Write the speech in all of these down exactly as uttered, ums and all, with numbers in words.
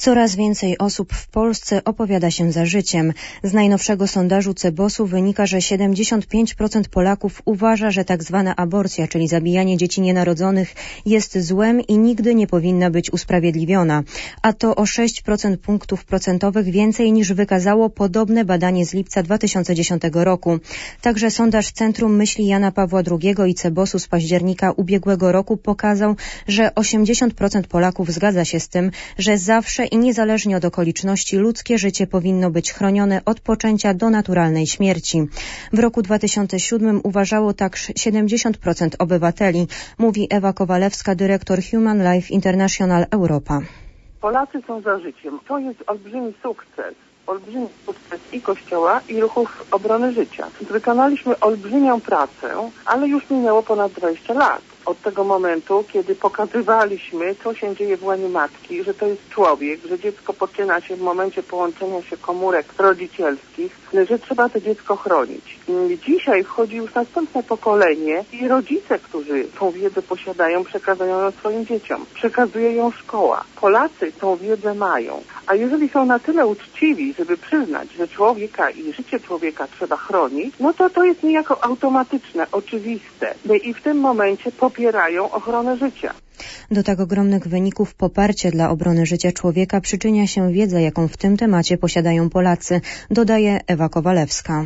Coraz więcej osób w Polsce opowiada się za życiem. Z najnowszego sondażu Cebosu wynika, że siedemdziesiąt pięć procent Polaków uważa, że tak zwana aborcja, czyli zabijanie dzieci nienarodzonych, jest złem i nigdy nie powinna być usprawiedliwiona. A to o sześć procent punktów procentowych więcej niż wykazało podobne badanie z lipca dwa tysiące dziesiątego roku. Także sondaż Centrum Myśli Jana Pawła drugiego i Cebosu z października ubiegłego roku pokazał, że osiemdziesiąt procent Polaków zgadza się z tym, że zawsze i niezależnie od okoliczności ludzkie życie powinno być chronione od poczęcia do naturalnej śmierci. W roku dwa tysiące siódmym uważało tak siedemdziesiąt procent obywateli, mówi Ewa Kowalewska, dyrektor Human Life International Europa. Polacy są za życiem. To jest olbrzymi sukces. Olbrzymi sukces i Kościoła, i ruchów obrony życia. Wykonaliśmy olbrzymią pracę, ale już minęło ponad dwadzieścia lat. Od tego momentu, kiedy pokazywaliśmy, co się dzieje w łanie matki, że to jest człowiek, że dziecko poczyna się w momencie połączenia się komórek rodzicielskich, że trzeba to dziecko chronić. Dzisiaj wchodzi już następne pokolenie i rodzice, którzy tą wiedzę posiadają, przekazują ją swoim dzieciom. Przekazuje ją szkoła. Polacy tą wiedzę mają. A jeżeli są na tyle uczciwi, żeby przyznać, że człowieka i życie człowieka trzeba chronić, no to to jest niejako automatyczne, oczywiste. I w tym momencie popierają ochronę życia. Do tak ogromnych wyników poparcie dla obrony życia człowieka przyczynia się wiedza, jaką w tym temacie posiadają Polacy, dodaje Ewa Kowalewska.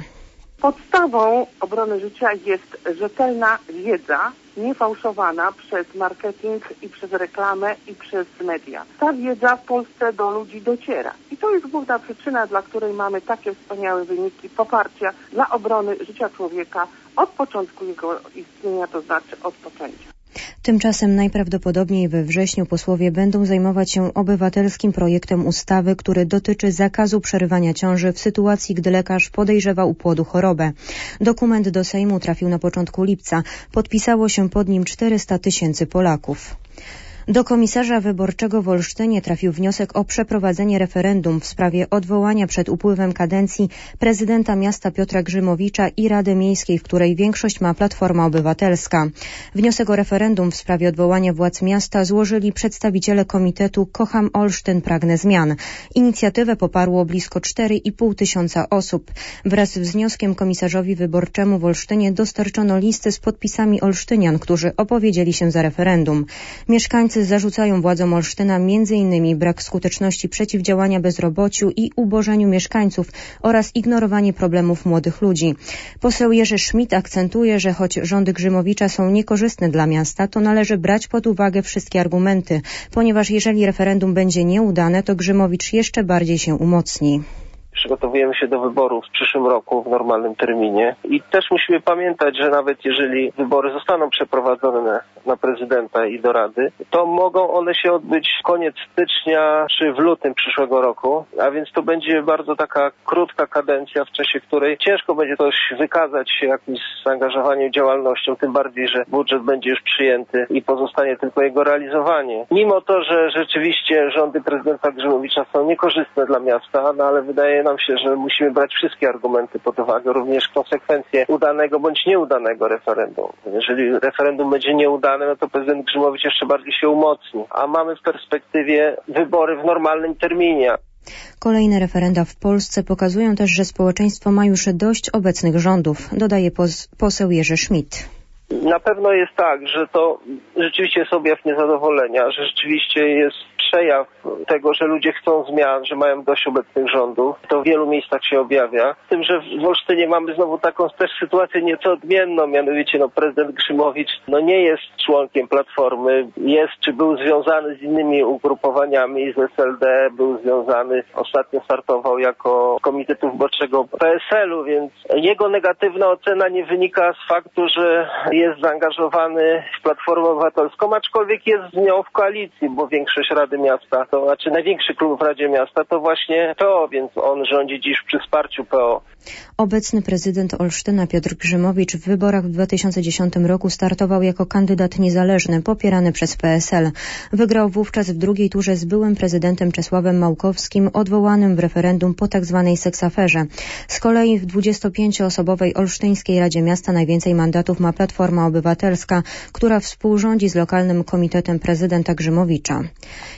Podstawą obrony życia jest rzetelna wiedza, niefałszowana przez marketing i przez reklamę i przez media. Ta wiedza w Polsce do ludzi dociera. I to jest główna przyczyna, dla której mamy takie wspaniałe wyniki poparcia dla obrony życia człowieka od początku jego istnienia, to znaczy od poczęcia. Tymczasem najprawdopodobniej we wrześniu posłowie będą zajmować się obywatelskim projektem ustawy, który dotyczy zakazu przerywania ciąży w sytuacji, gdy lekarz podejrzewa u płodu chorobę. Dokument do Sejmu trafił na początku lipca. Podpisało się pod nim czterysta tysięcy Polaków. Do komisarza wyborczego w Olsztynie trafił wniosek o przeprowadzenie referendum w sprawie odwołania przed upływem kadencji prezydenta miasta Piotra Grzymowicza i Rady Miejskiej, w której większość ma Platforma Obywatelska. Wniosek o referendum w sprawie odwołania władz miasta złożyli przedstawiciele komitetu Kocham Olsztyn, pragnę zmian. Inicjatywę poparło blisko cztery i pół tysiąca osób. Wraz z wnioskiem komisarzowi wyborczemu w Olsztynie dostarczono listy z podpisami olsztynian, którzy opowiedzieli się za referendum. Mieszkańcy zarzucają władzom Olsztyna między innymi brak skuteczności przeciwdziałania bezrobociu i ubożeniu mieszkańców oraz ignorowanie problemów młodych ludzi. Poseł Jerzy Schmidt akcentuje, że choć rządy Grzymowicza są niekorzystne dla miasta, to należy brać pod uwagę wszystkie argumenty, ponieważ jeżeli referendum będzie nieudane, to Grzymowicz jeszcze bardziej się umocni. Przygotowujemy się do wyborów w przyszłym roku w normalnym terminie i też musimy pamiętać, że nawet jeżeli wybory zostaną przeprowadzone na, na prezydenta i do Rady, to mogą one się odbyć koniec stycznia czy w lutym przyszłego roku, a więc to będzie bardzo taka krótka kadencja, w czasie której ciężko będzie ktoś wykazać się jakimś zaangażowaniem, działalnością, tym bardziej, że budżet będzie już przyjęty i pozostanie tylko jego realizowanie. Mimo to, że rzeczywiście rządy prezydenta Grzymowicza są niekorzystne dla miasta, no ale wydaje nam się, że musimy brać wszystkie argumenty pod uwagę, również konsekwencje udanego bądź nieudanego referendum. Jeżeli referendum będzie nieudane, no to prezydent Grzymowicz jeszcze bardziej się umocni, a mamy w perspektywie wybory w normalnym terminie. Kolejne referenda w Polsce pokazują też, że społeczeństwo ma już dość obecnych rządów, dodaje pos- poseł Jerzy Schmidt. Na pewno jest tak, że to rzeczywiście jest objaw niezadowolenia, że rzeczywiście jest przejaw tego, że ludzie chcą zmian, że mają dość obecnych rządów. To w wielu miejscach się objawia. Z tym, że w Olsztynie mamy znowu taką też sytuację nieco odmienną, mianowicie no, prezydent Grzymowicz no, nie jest członkiem Platformy, jest czy był związany z innymi ugrupowaniami z S L D, był związany, ostatnio startował jako Komitetu Wyborczego P S L u, więc jego negatywna ocena nie wynika z faktu, że jest zaangażowany w Platformę Obywatelską, aczkolwiek jest z nią w koalicji, bo większość Rady Miasta, to znaczy największy klub w Radzie Miasta to właśnie P O, więc on rządzi dziś przy wsparciu P O. Obecny prezydent Olsztyna Piotr Grzymowicz w wyborach w dwa tysiące dziesiątym roku startował jako kandydat niezależny, popierany przez P S L. Wygrał wówczas w drugiej turze z byłym prezydentem Czesławem Małkowskim, odwołanym w referendum po tzw. seksaferze. Z kolei w dwudziestopięcioosobowej Olsztyńskiej Radzie Miasta najwięcej mandatów ma Platforma Obywatelska, która współrządzi z lokalnym komitetem prezydenta Grzymowicza.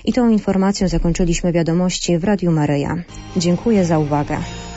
I tą informacją zakończyliśmy wiadomości w Radiu Maryja. Dziękuję za uwagę.